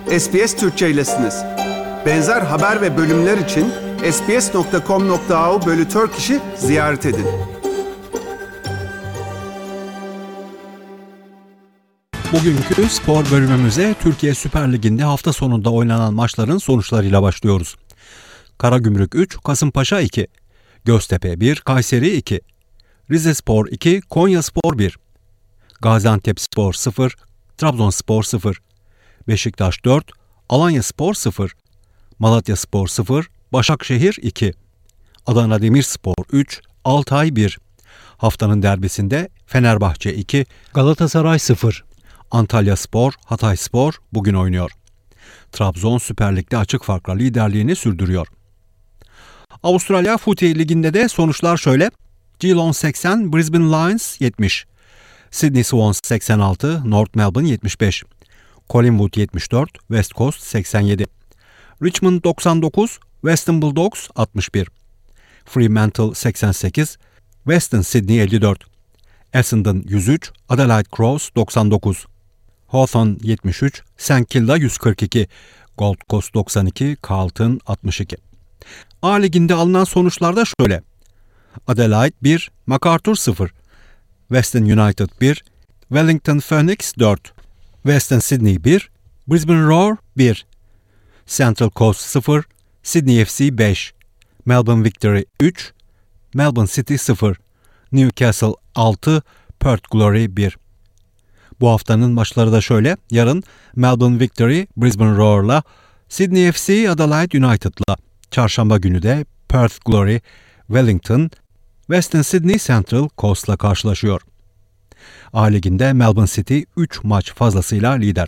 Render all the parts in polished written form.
SBS Türkçe'ylesiniz. Benzer haber ve bölümler için sbs.com.au/Turkish'i ziyaret edin. Bugünkü spor bölümümüze Türkiye Süper Ligi'nde hafta sonunda oynanan maçların sonuçlarıyla başlıyoruz. Karagümrük 3, Kasımpaşa 2, Göztepe 1, Kayseri 2, Rizespor 2, Konyaspor 1, Gaziantepspor 0, Trabzonspor 0, Beşiktaş 4, Alanyaspor 0, Malatyaspor 0, Başakşehir 2, Adana Demirspor 3, Altay 1. Haftanın derbisinde Fenerbahçe 2, Galatasaray 0. Antalyaspor, Hatayspor bugün oynuyor. Trabzon Süper Lig'de açık farkla liderliğini sürdürüyor. Avustralya Footy Ligi'nde de sonuçlar şöyle. Geelong 80, Brisbane Lions 70. Sydney Swans 86, North Melbourne 75. Collingwood 74, West Coast 87. Richmond 99, Western Bulldogs 61. Fremantle 88, Western Sydney 54. Essendon 103, Adelaide Crows 99. Hawthorn 73, St Kilda 142, Gold Coast 92, Carlton 62. A Ligi'nde alınan sonuçlar da şöyle. Adelaide 1, MacArthur 0, Western United 1, Wellington Phoenix 4, Western Sydney 1, Brisbane Roar 1, Central Coast 0, Sydney FC 5, Melbourne Victory 3, Melbourne City 0, Newcastle 6, Perth Glory 1. Bu haftanın maçları da şöyle. Yarın Melbourne Victory Brisbane Roar'la, Sydney FC Adelaide United'la. Çarşamba günü de Perth Glory Wellington, Western Sydney Central Coast'la karşılaşıyor. A Ligi'nde Melbourne City 3 maç fazlasıyla lider.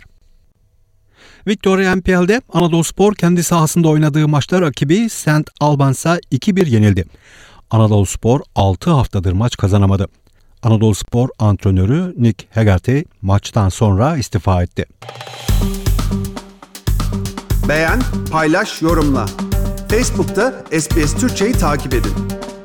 Victoria NPL'de Anadoluspor kendi sahasında oynadığı maçta rakibi St Albans'a 2-1 yenildi. Anadoluspor 6 haftadır maç kazanamadı. Anadoluspor antrenörü Nick Hegarty maçtan sonra istifa etti. Beğen, paylaş, yorumla. Facebook'ta SBS Türkçe'yi takip edin.